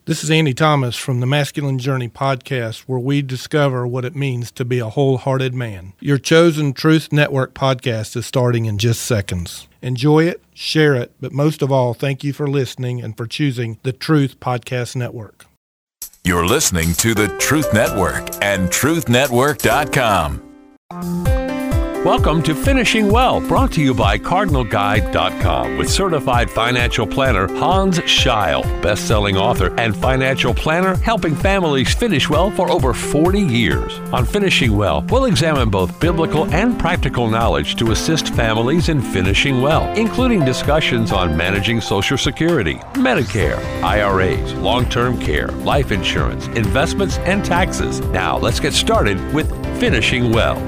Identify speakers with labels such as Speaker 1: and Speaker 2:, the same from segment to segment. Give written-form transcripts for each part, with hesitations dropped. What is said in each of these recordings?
Speaker 1: This is Andy Thomas from the Masculine Journey podcast, where we discover what it means to be a wholehearted man. Your chosen Truth Network podcast is starting in just seconds. Enjoy it, share it, but most of all, thank you for listening and for choosing the Truth Podcast Network.
Speaker 2: You're listening to the Truth Network and truthnetwork.com.
Speaker 3: Welcome to Finishing Well, brought to you by CardinalGuide.com with certified financial planner Hans Scheil, best-selling author and financial planner helping families finish well for over 40 years. On Finishing Well, we'll examine both biblical and practical knowledge to assist families in finishing well, including discussions on managing Social Security, Medicare, IRAs, long-term care, life insurance, investments, and taxes. Now, let's get started with Finishing Well.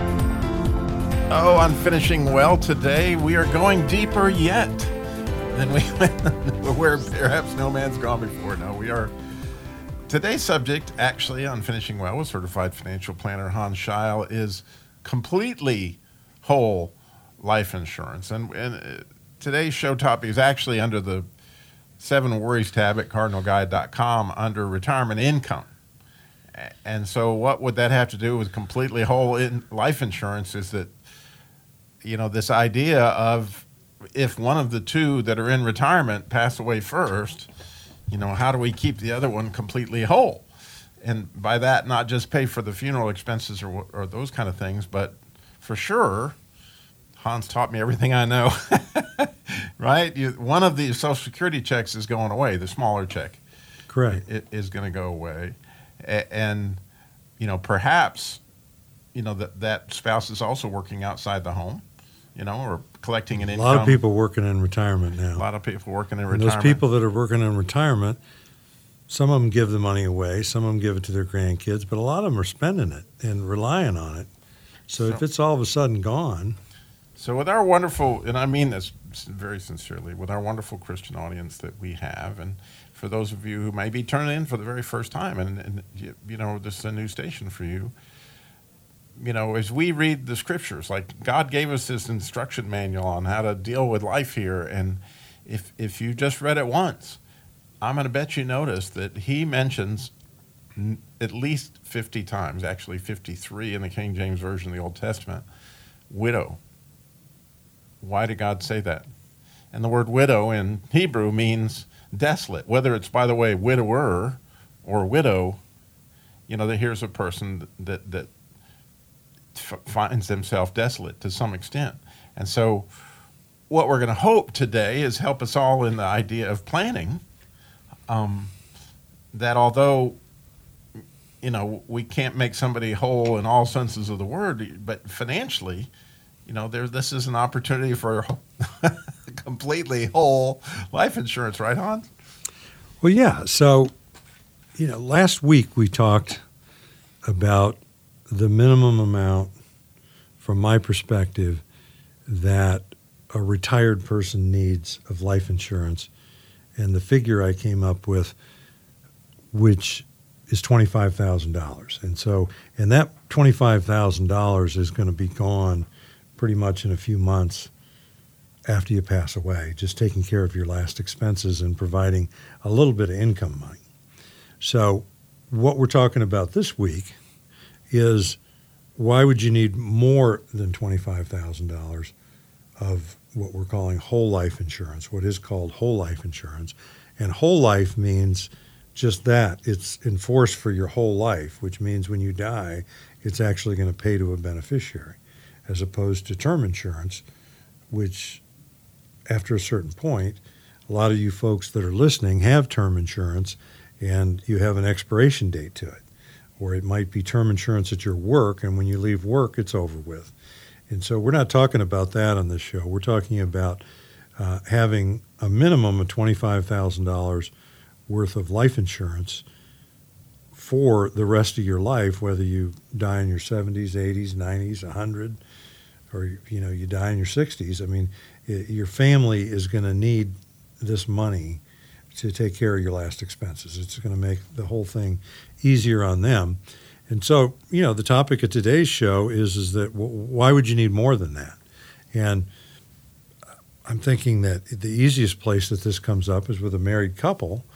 Speaker 4: Oh, on Finishing Well today, we are going deeper yet than we went where perhaps no man's gone before. No, we are. Today's subject, actually, on Finishing Well with certified financial planner Hans Scheil, is completely whole life insurance. And today's show topic is actually under the 7 Worries tab at CardinalGuide.com under retirement income. And so what would that have to do with completely whole life insurance is that, you know, this idea of if one of the two that are in retirement pass away first, you know, how do we keep the other one completely whole? And by that, not just pay for the funeral expenses or those kind of things, but for sure, Hans taught me everything I know, right? One of the Social Security checks is going away, the smaller check.
Speaker 5: Correct.
Speaker 4: It is going to go away. And, you know, perhaps, you know, that spouse is also working outside the home, you know, or collecting an income.
Speaker 5: A lot of people working in retirement now.
Speaker 4: A lot of people working in
Speaker 5: and
Speaker 4: retirement.
Speaker 5: those people that are working in retirement, some of them give the money away, some of them give it to their grandkids, but a lot of them are spending it and relying on it. So if it's all of a sudden gone.
Speaker 4: So with our wonderful, and I mean this very sincerely, with our wonderful Christian audience that we have, and for those of you who may be turning in for the very first time, and you know, this is a new station for you, you know, as we read the scriptures, like God gave us this instruction manual on how to deal with life here, and if you just read it once, I'm going to bet you noticed that he mentions at least 50 times, actually 53 in the King James Version of the Old Testament, widow. Why did God say that? And the word widow in Hebrew means desolate. Whether it's, by the way, widower or widow, you know, that here's a person that finds themselves desolate to some extent. And so what we're going to hope today is help us all in the idea of planning, that although, you know, we can't make somebody whole in all senses of the word, but financially, you know, this is an opportunity for completely whole life insurance, right, Hans?
Speaker 5: Well, yeah. So, you know, last week we talked about the minimum amount, from my perspective, that a retired person needs of life insurance. And the figure I came up with, which is $25,000. And so, and that $25,000 is going to be gone pretty much in a few months after you pass away, just taking care of your last expenses and providing a little bit of income money. So what we're talking about this week is, why would you need more than $25,000 of what we're calling whole life insurance, what is called whole life insurance? And whole life means just that. It's enforced for your whole life, which means when you die, it's actually going to pay to a beneficiary, as opposed to term insurance, which after a certain point, a lot of you folks that are listening have term insurance and you have an expiration date to it. Or it might be term insurance at your work, and when you leave work, it's over with. And so we're not talking about that on this show. We're talking about having a minimum of $25,000 worth of life insurance for the rest of your life, whether you die in your 70s, 80s, 90s, 100, or you know, you die in your 60s. I mean, your family is going to need this money to take care of your last expenses. It's going to make the whole thing easier on them. And so, you know, the topic of today's show is that why would you need more than that? And I'm thinking that the easiest place that this comes up is with a married couple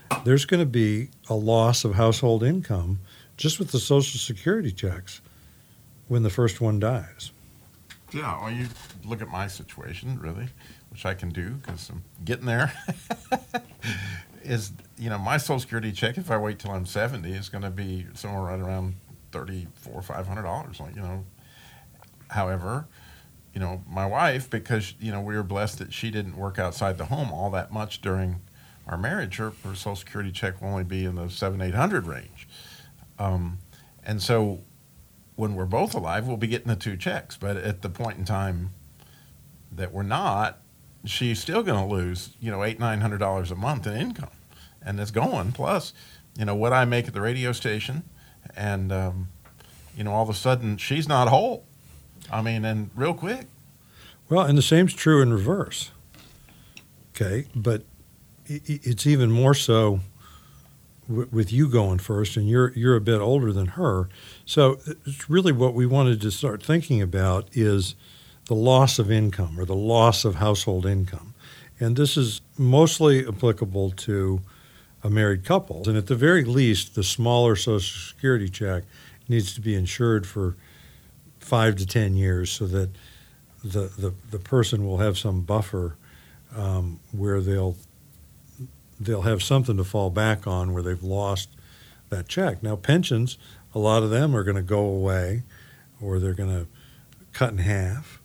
Speaker 5: there's going to be a loss of household income just with the Social Security checks when the first one dies.
Speaker 4: Yeah, well, you look at my situation, really, which I can do because I'm getting there, is, my Social Security check, if I wait till I'm 70, is going to be somewhere right around $3,400, $500. However, my wife, because, we were blessed that she didn't work outside the home all that much during our marriage, her Social Security check will only be in the $700-800 range. And so when we're both alive, we'll be getting the two checks. But at the point in time that we're not, she's still going to lose, $800-900 a month in income. And it's going. Plus, what I make at the radio station. And, all of a sudden, she's not whole. And real quick.
Speaker 5: Well, and the same's true in reverse. Okay, but it's even more so with you going first, and you're a bit older than her. So it's really what we wanted to start thinking about is the loss of income or the loss of household income. And this is mostly applicable to a married couple. And at the very least, the smaller Social Security check needs to be insured for 5 to 10 years so that the person will have some buffer where they'll have something to fall back on where they've lost that check. Now, pensions, a lot of them are going to go away or they're going to cut in half.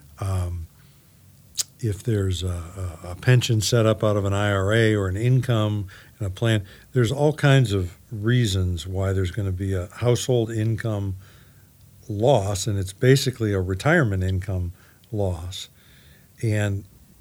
Speaker 5: If there's a pension set up out of an IRA or an income and a plan, there's all kinds of reasons why there's going to be a household income loss, and it's basically a retirement income loss. And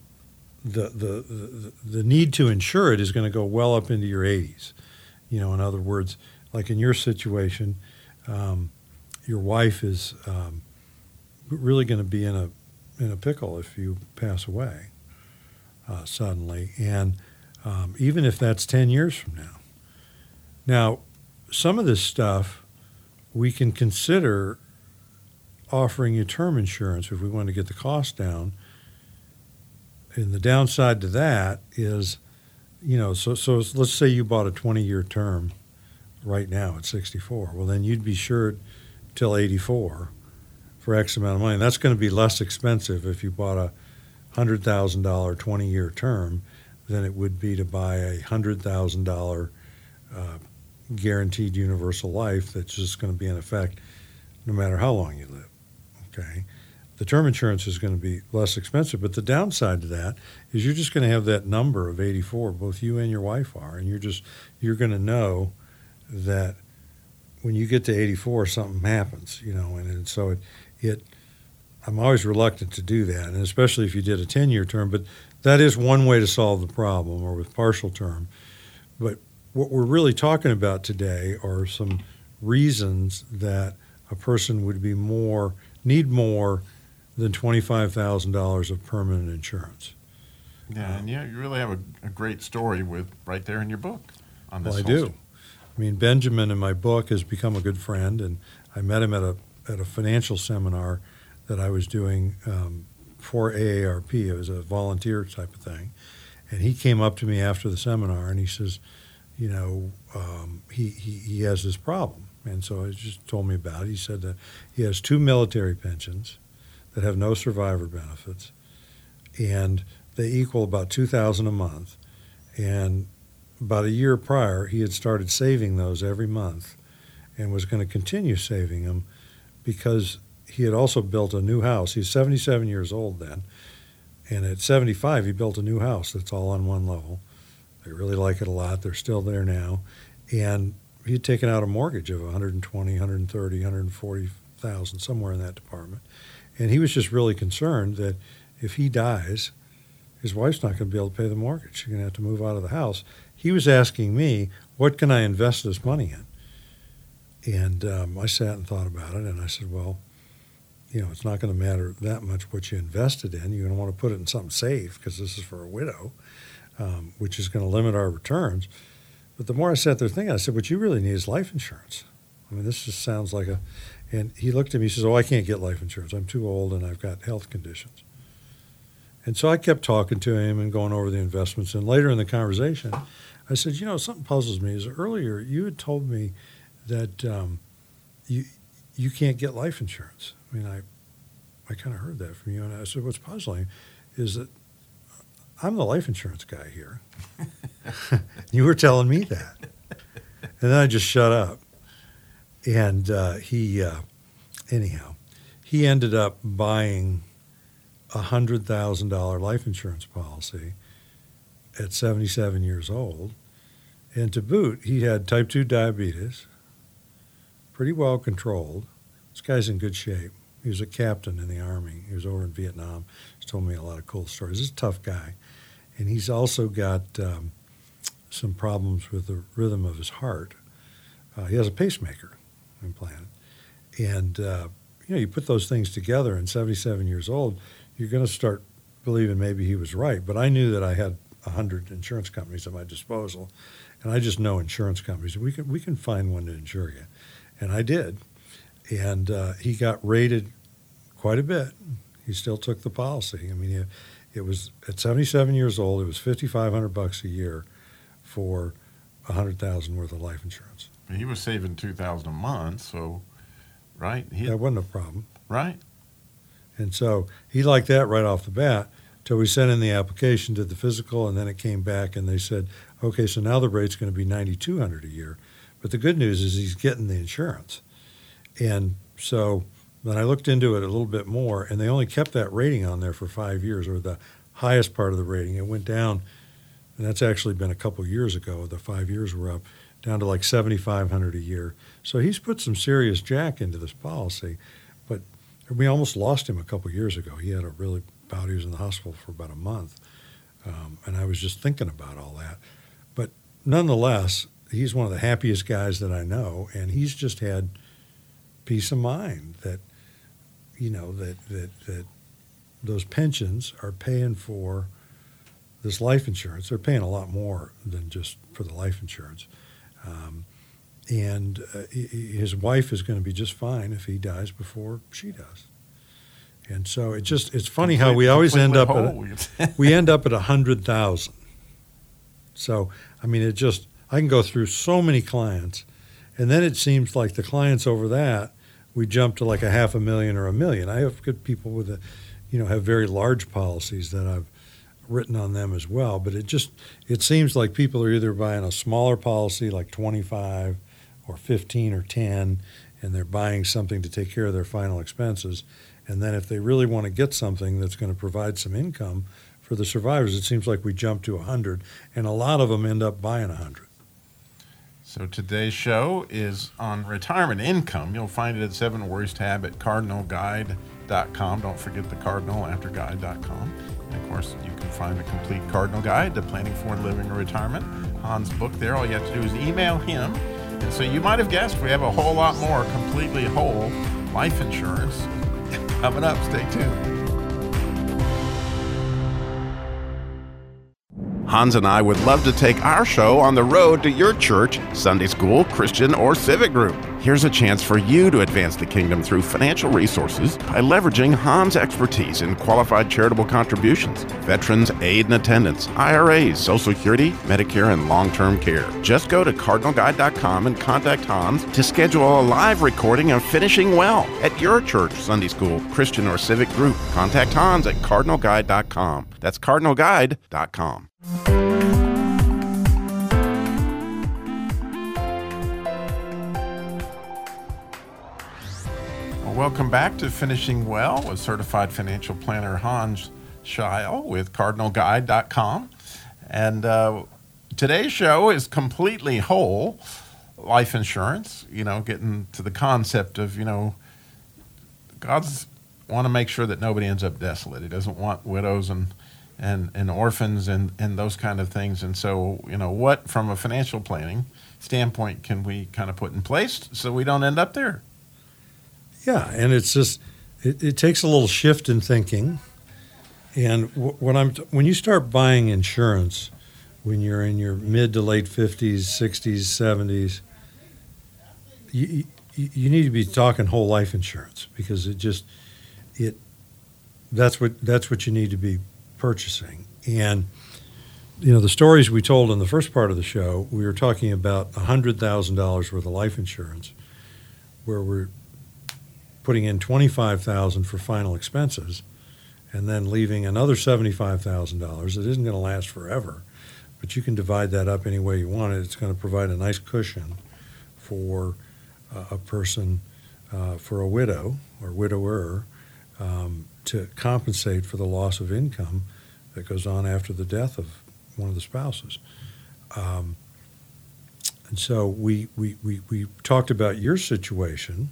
Speaker 5: the need to insure it is going to go well up into your 80s. In other words, like in your situation, your wife is really going to be in a pickle if you pass away suddenly, and even if that's 10 years from now. Now, some of this stuff we can consider offering you term insurance if we want to get the cost down. And the downside to that is, so let's say you bought a 20-year term right now at 64. Well, then you'd be insured till 84 for X amount of money. And that's going to be less expensive if you bought a $100,000 20-year term than it would be to buy a $100,000 guaranteed universal life that's just going to be in effect no matter how long you live. Okay. The term insurance is going to be less expensive, but the downside to that is you're just going to have that number of 84. Both you and your wife are, and you're going to know that when you get to 84, something happens, and so I'm always reluctant to do that, and especially if you did a 10-year term. But that is one way to solve the problem, or with partial term. But what we're really talking about today are some reasons that a person would need more than $25,000 of permanent insurance.
Speaker 4: Yeah, and you really have a great story right there in your book on this.
Speaker 5: Well, I do. Benjamin in my book has become a good friend, and I met him at a financial seminar that I was doing for AARP. It was a volunteer type of thing. And he came up to me after the seminar, and he says, he has this problem. And so he just told me about it. He said that he has 2 military pensions that have no survivor benefits, and they equal about $2,000 a month. And about a year prior, he had started saving those every month and was going to continue saving them because he had also built a new house. He's 77 years old then, and at 75, he built a new house that's all on one level. They really like it a lot. They're still there now. And he'd taken out a mortgage of $120,000, $130,000, $140,000, somewhere in that department. And he was just really concerned that if he dies, his wife's not going to be able to pay the mortgage. She's going to have to move out of the house. He was asking me, what can I invest this money in? And I sat and thought about it, and I said, well, it's not going to matter that much what you invested in. You're going to want to put it in something safe because this is for a widow, which is going to limit our returns. But the more I sat there thinking, I said, what you really need is life insurance. This just sounds like and he looked at me, he says, I can't get life insurance. I'm too old and I've got health conditions. And so I kept talking to him and going over the investments. And later in the conversation, I said, something puzzles me is earlier you had told me that you can't get life insurance. I mean, I kind of heard that from you, and I said, what's puzzling is that I'm the life insurance guy here. You were telling me that. And then I just shut up. And he ended up buying a $100,000 life insurance policy at 77 years old. And to boot, he had type 2 diabetes, pretty well controlled. This guy's in good shape. He was a captain in the Army. He was over in Vietnam. He's told me a lot of cool stories. He's a tough guy. And he's also got some problems with the rhythm of his heart. He has a pacemaker implanted. And, you put those things together, and 77 years old, you're going to start believing maybe he was right. But I knew that I had 100 insurance companies at my disposal, and I just know insurance companies. We can find one to insure you. And I did. And he got rated quite a bit. He still took the policy. I mean, it was at 77 years old, it was $5,500 a year for $100,000 worth of life insurance.
Speaker 4: He was saving $2,000 a month, so, right?
Speaker 5: That wasn't a problem.
Speaker 4: Right.
Speaker 5: And so he liked that right off the bat till we sent in the application, did the physical, and then it came back and they said, okay, so now the rate's going to be $9,200 a year. But the good news is he's getting the insurance. And so then I looked into it a little bit more, and they only kept that rating on there for 5 years, or the highest part of the rating. It went down, and that's actually been a couple years ago. The 5 years were up, down to like $7,500 a year. So he's put some serious jack into this policy. But we almost lost him a couple years ago. He had a really bout. He was in the hospital for about a month. And I was just thinking about all that. But nonetheless, he's one of the happiest guys that I know, and he's just had peace of mind that, that those pensions are paying for this life insurance. They're paying a lot more than just for the life insurance. And his wife is going to be just fine if he dies before she does. And so it's funny how we always end up we end up at 100,000. So, I mean, I can go through so many clients, and then it seems like the clients over that, we jump to like $500,000 or $1 million. I have good people with have very large policies that I've written on them as well. But it seems like people are either buying a smaller policy like 25 or 15 or 10, and they're buying something to take care of their final expenses. And then if they really want to get something that's going to provide some income for the survivors, it seems like we jump to 100, and a lot of them end up buying 100.
Speaker 4: So today's show is on retirement income. You'll find it at 7 Worries tab at cardinalguide.com. Don't forget the cardinal after guide.com. And of course, you can find the complete Cardinal Guide to Planning for Living or Retirement. Hans' book there. All you have to do is email him. And so you might have guessed we have a whole lot more completely whole life insurance coming up. Stay tuned. Hans and I would love to take our show on the road to your church, Sunday school, Christian, or civic group. Here's a chance for you to advance the kingdom through financial resources by leveraging Hans' expertise in qualified charitable contributions, veterans aid and attendance, IRAs, Social Security, Medicare, and long-term care. Just go to cardinalguide.com and contact Hans to schedule a live recording of Finishing Well at your church, Sunday school, Christian, or civic group. Contact Hans at cardinalguide.com. That's cardinalguide.com. Welcome back to Finishing Well with certified financial planner Hans Scheil with cardinalguide.com. And today's show is completely whole life insurance, getting to the concept of, God's want to make sure that nobody ends up desolate. He doesn't want widows and orphans and those kind of things. And so, what from a financial planning standpoint can we kind of put in place so we don't end up there?
Speaker 5: Yeah, and it's just it takes a little shift in thinking. And when you start buying insurance, when you're in your mid to late 50s, 60s, 70s, you need to be talking whole life insurance, because that's what you need to be purchasing. And the stories we told in the first part of the show, we were talking about $100,000 worth of life insurance, where we're putting in $25,000 for final expenses, and then leaving another $75,000 that isn't going to last forever, but you can divide that up any way you want it. It's going to provide a nice cushion for a person, for a widow or widower, to compensate for the loss of income that goes on after the death of one of the spouses. And so we talked about your situation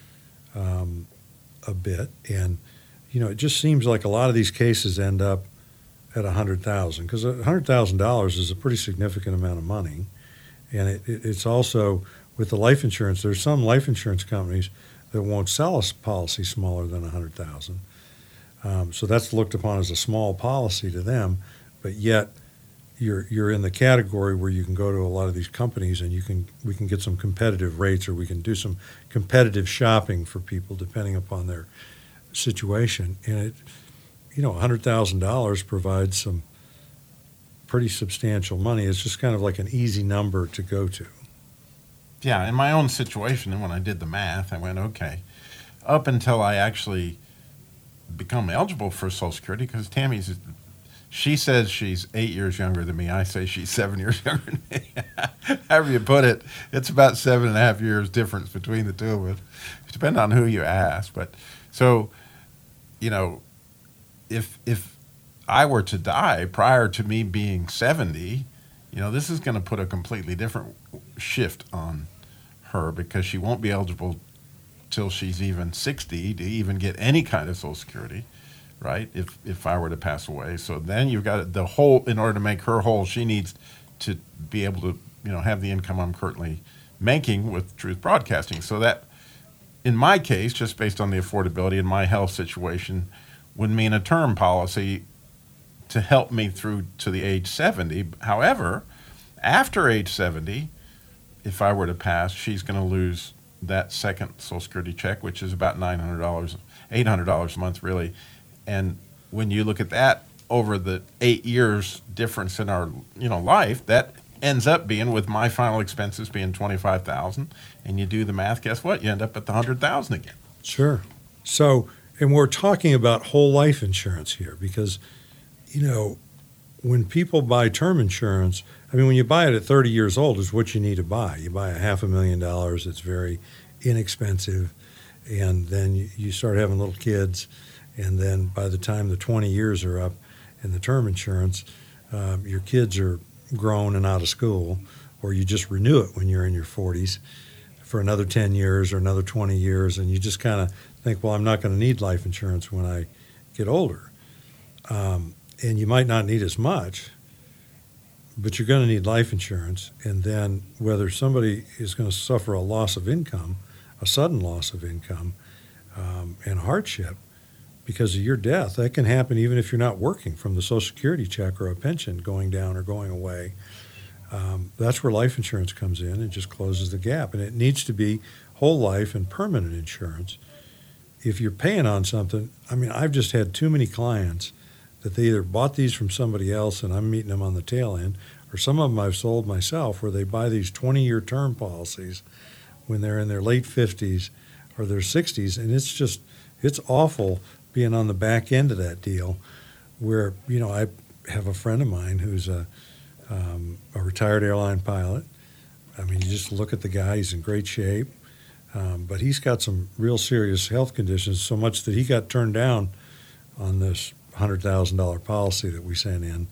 Speaker 5: a bit, and it just seems like a lot of these cases end up at $100,000, because $100,000 is a pretty significant amount of money, and it's also with the life insurance. There's some life insurance companies that won't sell a policy smaller than $100,000, so that's looked upon as a small policy to them, but yet you're in the category where you can go to a lot of these companies and we can get some competitive rates, or we can do some competitive shopping for people depending upon their situation. And $100,000 provides some pretty substantial money. It's just kind of like an easy number to go to.
Speaker 4: Yeah, in my own situation, and when I did the math, I went, okay, up until I actually become eligible for Social Security, because she says she's 8 years younger than me. I say she's 7 years younger than me. However you put it, it's about 7.5 years difference between the two of us. It depends on who you ask. But so, if I were to die prior to me being 70, this is going to put a completely different shift on her, because she won't be eligible till she's even 60 to even get any kind of Social Security. Right, if I were to pass away. So then you've got the whole, in order to make her whole, she needs to be able to, have the income I'm currently making with Truth Broadcasting. So that, in my case, just based on the affordability and my health situation, would mean a term policy to help me through to the age 70. However, after age 70, if I were to pass, she's going to lose that second Social Security check, which is about $800 a month, really. And when you look at that over the 8 years difference in our, life, that ends up being, with my final expenses being $25,000, and you do the math, guess what? You end up at the $100,000 again.
Speaker 5: Sure. So, and we're talking about whole life insurance here, because, when people buy term insurance, when you buy it at 30 years old, is what you need to buy. You buy $500,000. It's very inexpensive, and then you start having little kids. And then by the time the 20 years are up in the term insurance, your kids are grown and out of school, or you just renew it when you're in your 40s for another 10 years or another 20 years, and you just kind of think, well, I'm not going to need life insurance when I get older. And you might not need as much, but you're going to need life insurance. And then whether somebody is going to suffer a loss of income, a sudden loss of income, and hardship, because of your death, that can happen even if you're not working, from the Social Security check or a pension going down or going away. That's where life insurance comes in and just closes the gap. And it needs to be whole life and permanent insurance. If you're paying on something, I've just had too many clients that they either bought these from somebody else and I'm meeting them on the tail end, or some of them I've sold myself, where they buy these 20-year term policies when they're in their late 50s or their 60s, and it's awful being on the back end of that deal, where, I have a friend of mine who's a retired airline pilot. You just look at the guy, he's in great shape, but he's got some real serious health conditions, so much that he got turned down on this $100,000 policy that we sent in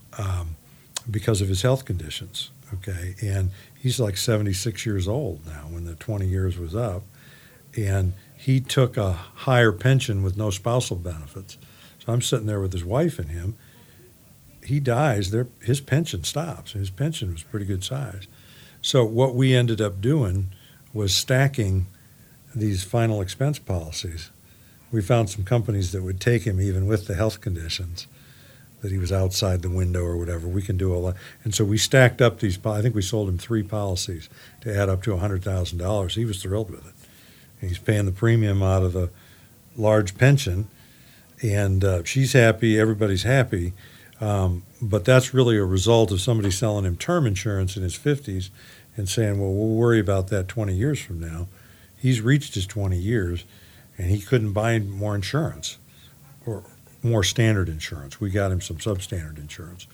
Speaker 5: because of his health conditions, okay? And he's like 76 years old now when the 20 years was up, and he took a higher pension with no spousal benefits. So I'm sitting there with his wife and him. He dies, his pension stops. His pension was pretty good size. So what we ended up doing was stacking these final expense policies. We found some companies that would take him even with the health conditions, that he was outside the window or whatever. We can do a lot. And so we stacked up these. I think we sold him 3 policies to add up to $100,000. He was thrilled with it. He's paying the premium out of the large pension, and she's happy. Everybody's happy. But that's really a result of somebody selling him term insurance in his 50s and saying, well, we'll worry about that 20 years from now. He's reached his 20 years, and he couldn't buy more insurance or more standard insurance. We got him some substandard insurance.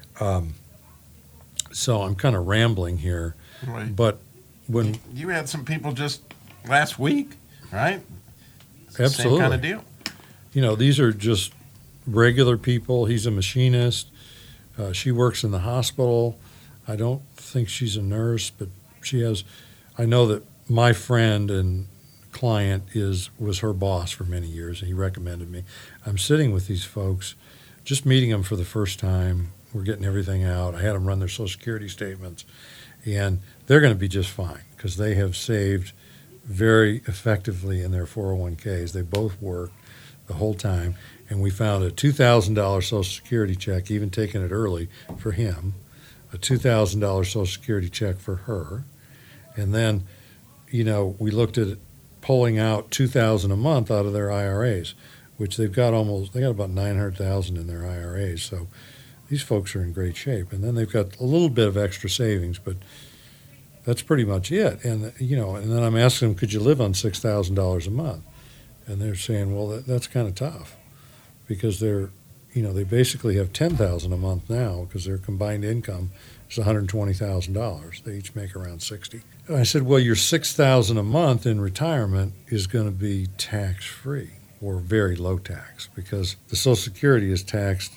Speaker 5: So I'm kind of rambling here.
Speaker 4: Right.
Speaker 5: But when
Speaker 4: you had some people just last week, right?
Speaker 5: Absolutely.
Speaker 4: Same kind of deal.
Speaker 5: You know, these are just regular people. He's a machinist. She works in the hospital. I don't think she's a nurse, but she has. I know that my friend and client was her boss for many years, and he recommended me. I'm sitting with these folks, just meeting them for the first time. We're getting everything out. I had them run their Social Security statements, and they're going to be just fine because they have saved very effectively in their 401ks. They both worked the whole time, and we found a $2,000 Social Security check, even taking it early for him, a $2,000 Social Security check for her, and then, you know, we looked at pulling out $2,000 a month out of their IRAs, which they got about $900,000 in their IRAs. So these folks are in great shape, and then they've got a little bit of extra savings, but that's pretty much it. And you know, and then I'm asking them, could you live on $6,000 a month? And they're saying, well, that's kind of tough, because they basically have $10,000 a month now because their combined income is $120,000. They each make around $60,000. And I said, well, your $6,000 a month in retirement is going to be tax-free or very low tax, because the Social Security is taxed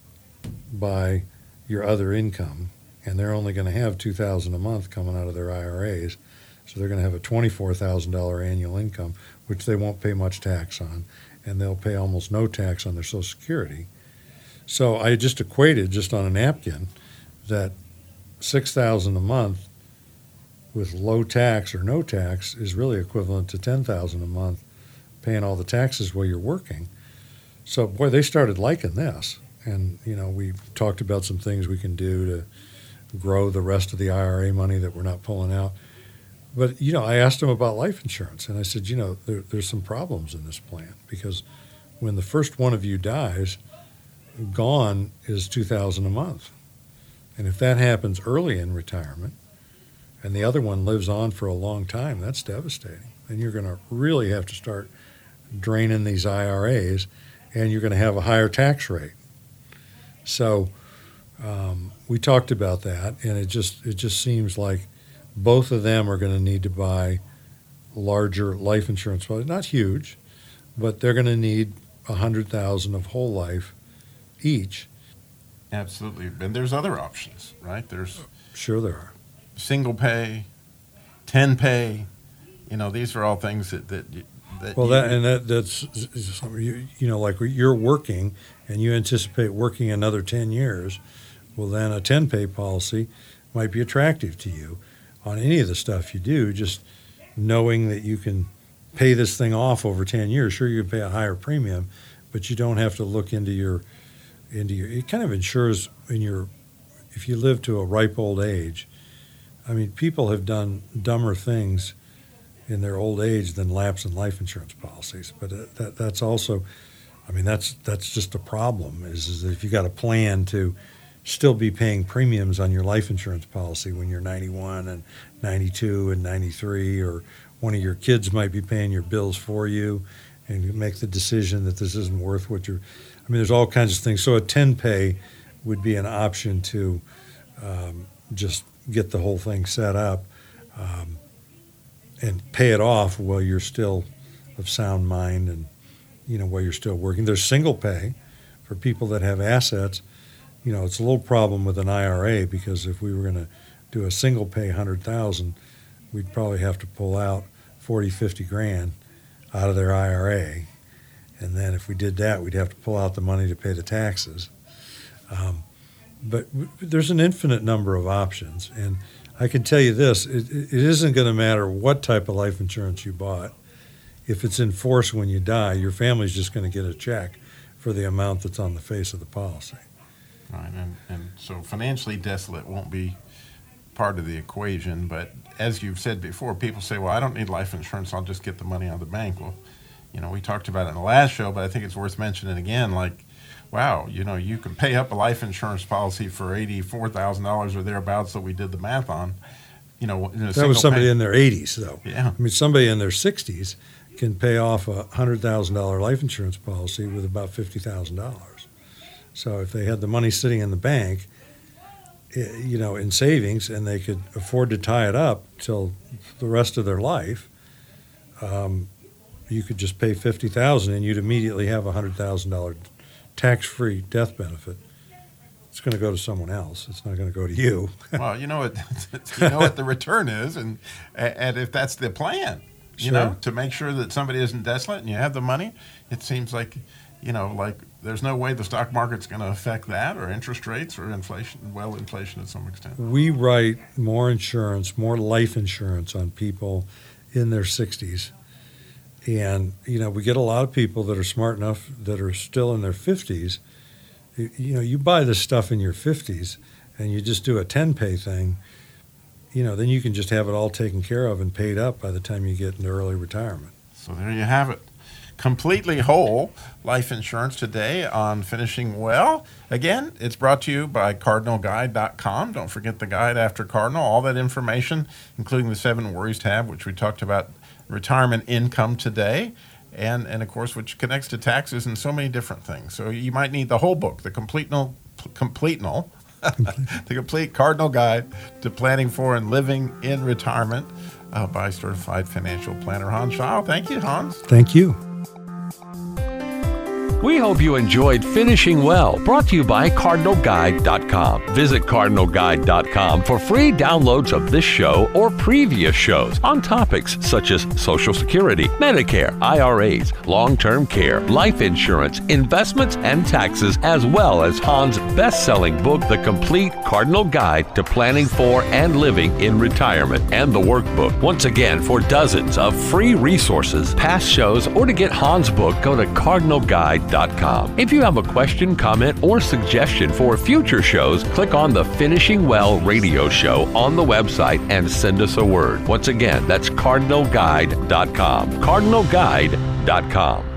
Speaker 5: by your other income, and they're only going to have $2,000 a month coming out of their IRAs. So they're going to have a $24,000 annual income, which they won't pay much tax on, and they'll pay almost no tax on their Social Security. So I just equated, just on a napkin, that $6,000 a month with low tax or no tax is really equivalent to $10,000 a month, paying all the taxes while you're working. So, boy, they started liking this. And, you know, we talked about some things we can do to grow the rest of the IRA money that we're not pulling out. But, you know, I asked them about life insurance, and I said, you know, there's some problems in this plan, because when the first one of you dies, gone is $2,000 a month. And if that happens early in retirement and the other one lives on for a long time, that's devastating. And you're going to really have to start draining these IRAs, and you're going to have a higher tax rate. So we talked about that, and it just seems like both of them are going to need to buy larger life insurance policies. Not huge, but they're going to need $100,000 of whole life each.
Speaker 4: Absolutely. And there's other options, right? There's
Speaker 5: Sure there are.
Speaker 4: Single pay, 10 pay. You know, these are all things that
Speaker 5: Well, that's you know, like you're working and you anticipate working another 10 years. Well, then a 10-pay policy might be attractive to you on any of the stuff you do, just knowing that you can pay this thing off over 10 years. Sure, you can pay a higher premium, but you don't have to look into your it kind of ensures if you live to a ripe old age. I mean, people have done dumber things in their old age than lapse in life insurance policies. But that's also, I mean, that's just a problem, is that if you got a plan to still be paying premiums on your life insurance policy when you're 91 and 92 and 93, or one of your kids might be paying your bills for you, and you make the decision that this isn't worth what you're, I mean, there's all kinds of things. So a 10-pay would be an option to just get the whole thing set up and pay it off while you're still of sound mind and, you know, while you're still working. There's single pay for people that have assets. You know, it's a little problem with an IRA, because if we were going to do a single pay $100,000, we'd probably have to pull out 40, 50 grand out of their IRA. And then if we did that, we'd have to pull out the money to pay the taxes. But there's an infinite number of options. And I can tell you this, it isn't going to matter what type of life insurance you bought. If it's in force when you die, your family's just going to get a check for the amount that's on the face of the policy.
Speaker 4: Right, and so financially desolate won't be part of the equation. But as you've said before, people say, well, I don't need life insurance, I'll just get the money out of the bank. Well, you know, we talked about it in the last show, but I think it's worth mentioning again, like wow, you can pay up a life insurance policy for $84,000 or thereabouts that we did the math on.
Speaker 5: That was somebody in their 80s, though.
Speaker 4: Yeah.
Speaker 5: I mean, somebody in their 60s can pay off a $100,000 life insurance policy with about $50,000. So if they had the money sitting in the bank, in savings, and they could afford to tie it up till the rest of their life, you could just pay $50,000 and you'd immediately have a $100,000 tax-free death benefit. It's going to go to someone else. It's not going to go to you.
Speaker 4: Well, you know what the return is, and if that's the plan,
Speaker 5: Sure.
Speaker 4: To make sure that somebody isn't desolate and you have the money, it seems like, like there's no way the stock market's going to affect that, or interest rates, or inflation. Well, inflation to some extent.
Speaker 5: We write more insurance, more life insurance on people in their 60s. And, we get a lot of people that are smart enough that are still in their 50s. You buy this stuff in your 50s and you just do a 10-pay thing, then you can just have it all taken care of and paid up by the time you get into early retirement.
Speaker 4: So there you have it. Completely whole life insurance today on Finishing Well. Again, it's brought to you by CardinalGuide.com. Don't forget the guide after Cardinal. All that information, including the 7 Worries tab, which we talked about retirement income today, and of course, which connects to taxes and so many different things. So you might need the whole book, the complete Cardinal Guide to Planning for and Living in Retirement by Certified Financial Planner Hans Scheil. Thank you, Hans.
Speaker 5: Thank you.
Speaker 3: We hope you enjoyed Finishing Well, brought to you by CardinalGuide.com. Visit CardinalGuide.com for free downloads of this show or previous shows on topics such as Social Security, Medicare, IRAs, long-term care, life insurance, investments, and taxes, as well as Hans' best-selling book, The Complete Cardinal Guide to Planning for and Living in Retirement, and the workbook. Once again, for dozens of free resources, past shows, or to get Hans' book, go to CardinalGuide.com. If you have a question, comment, or suggestion for future shows, click on the Finishing Well radio show on the website and send us a word. Once again, that's CardinalGuide.com. CardinalGuide.com.